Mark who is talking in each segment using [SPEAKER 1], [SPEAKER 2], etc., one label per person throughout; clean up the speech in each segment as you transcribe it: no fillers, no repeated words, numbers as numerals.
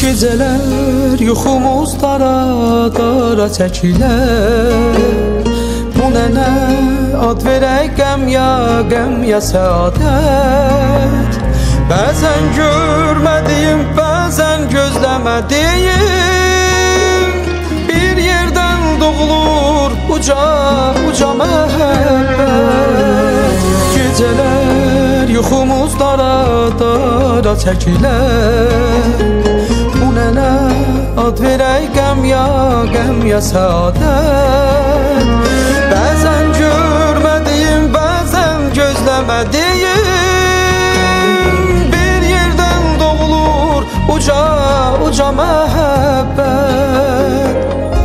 [SPEAKER 1] Gecələr yuxumuz dara çəkilər. Bu nənə ad verək qəm ya səadət. Bəzən görmədiyim, bəzən gözləmədiyim bir yerdən doğulur uca məhəbbət. Gecələr yuxumuz dara çəkilər. Bu nənə ad verək qəm ya səadət. Bəzən görmədiyim, bəzən gözləmədiyim bir yerdən doğulur uca məhəbbət.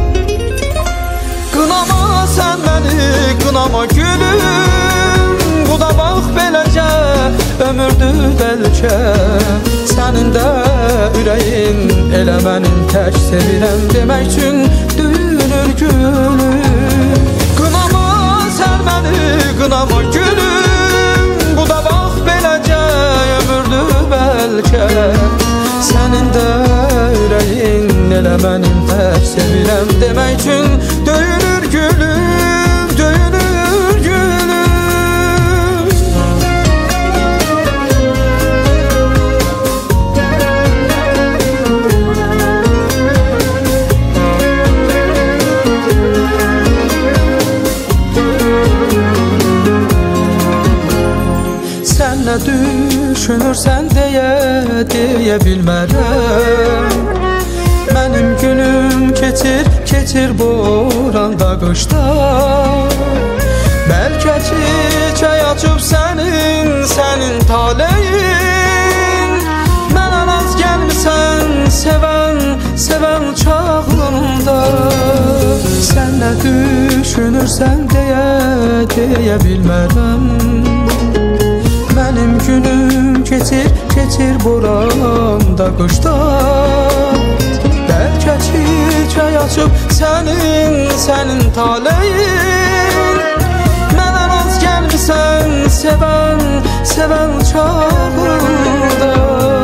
[SPEAKER 1] Qınama sən məni, qınama gülüm, bu da bax beləcə ömürdür bəlkə. Sənin də ürəyin elə mənim tək sevirəm demək üçün döyünür gülüm. Qınama sən məni, qınama gülüm, bu da bax beləcə ömürdür bəlkə. Sənin də ürəyin elə mənim tək sevirəm demək üçün döyünür gülüm, döyünür gülüm. Sən nə düşünürsən deyə bilmərəm. Mənim günüm keçir boranda qışda. Bəlkə çiçək açıb sənin taleyin. Mənə naz gəlmisən sevən çağımda. Sən nə düşünürsən deyə bilmərəm. Mənim günüm keçir boranda qışda. Bəlkə çiçək açıb sənin taleyin. Mənə raz gəlmisən sevən çağımda.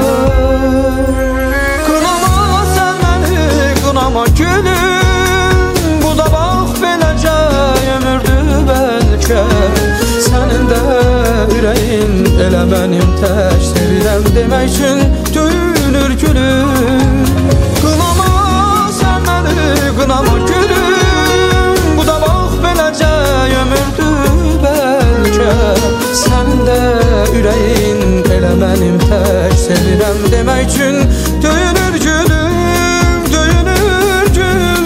[SPEAKER 1] Qınama sən məni, qınama gülüm, bu da bax beləcə ömürdür bəlkə. Sənin də ürəyin elə mənim tək sevirəm demək üçün döyünür gülüm. Qınama sən məni, qınama gülüm, bu da bax beləcə ömürdür bəlkə. Sənin də ürəyin elə mənim tək sevirəm demək üçün döyünür gülüm, döyünür gülüm.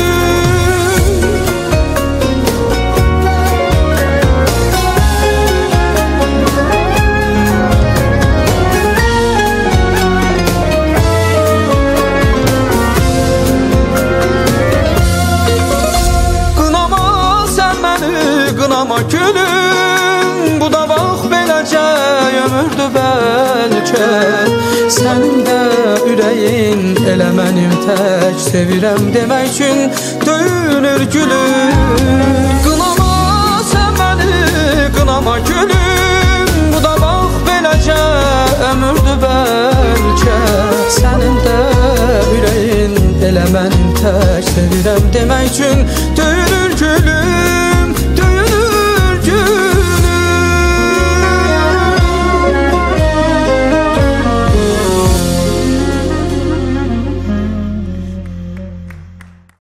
[SPEAKER 1] Qınama gülüm, bu da bax beləcə ömürdür bəlkə. Sənin də ürəyin elə mənim tək sevirəm demək üçün döyünür gülüm. Qınama sən məni, qınama gülüm, bu da bax beləcə ömürdür bəlkə. Sənin də ürəyin elə mənim tək sevirəm demək üçün döyünür